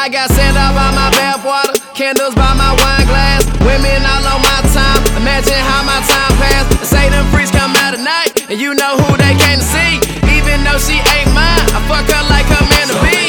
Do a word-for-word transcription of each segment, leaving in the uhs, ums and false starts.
I got sand up by my bathwater, candles by my wine glass, women all on my time. Imagine how my time passed. Say them freaks come out at night, and you know who they came to see. Even though she ain't mine, I fuck her like her man to be.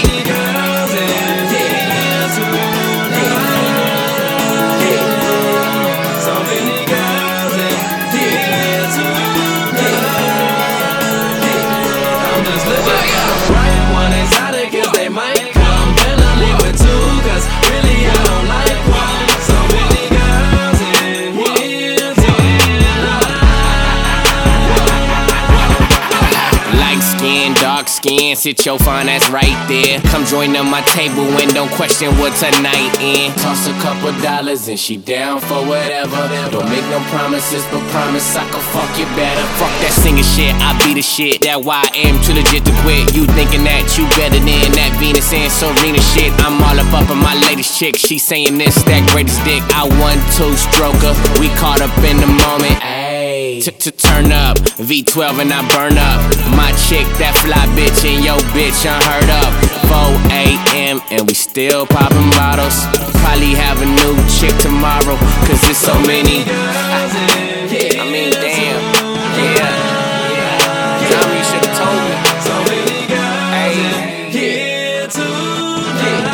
Dark skin, sit your fine ass right there. Come join on my table and don't question what tonight in. Toss a couple dollars and she down for whatever. Don't make no promises, but promise I can fuck you better. Fuck that singing shit, I be the shit. That why I am too legit to quit. You thinking that you better than that Venus and Serena shit. I'm all up up in my latest chick. She saying this, that greatest dick. I one two stroker. We caught up in the moment. To turn up, V twelve and I burn up. My chick, that fly bitch, and yo bitch unheard of. four A M and we still popping bottles. Probably have a new chick tomorrow, cause there's so many. I mean, damn, yeah. Tommy, you should've told me. So many girls hey. Here tonight.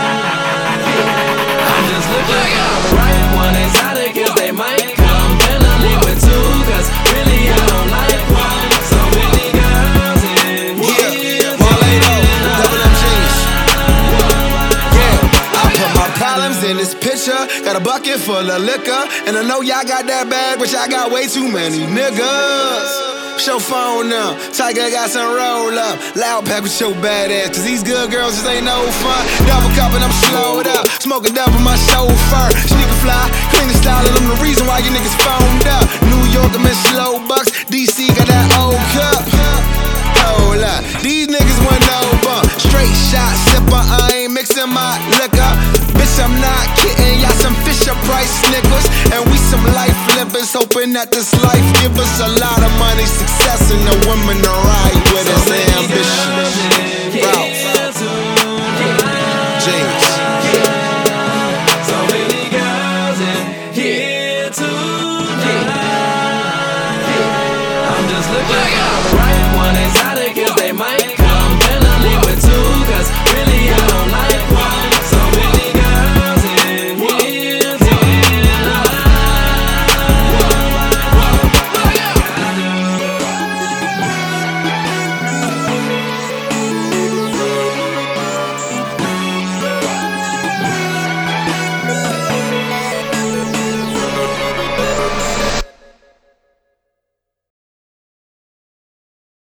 I'm just looking out the right one exotic, cause they might come and I leave with two. Cause really I don't like one. So many girls in here. Yeah, Marlado, double M Gs. Yeah, I put my problems in this picture. Got a bucket full of liquor, and I know y'all got that bag, but y'all got way too many niggas. Show phone now, Tiger got some roll up. Loud pack with your bad ass, cause these good girls just ain't no fun. Double cup and I'm slowed up, smoking double my chauffeur. Sneaker fly, clean the style, and I'm the reason why you niggas phoned up. New York, I'm in slow bucks, D C got that old cup. Hold up, these niggas want no bump. Straight shot, sipper, I ain't mixing my liquor. Bitch, I'm not kidding, y'all some Fisher Price Snickers. And we some life livers, hoping that this life give us a lot of money, success, and the women to right.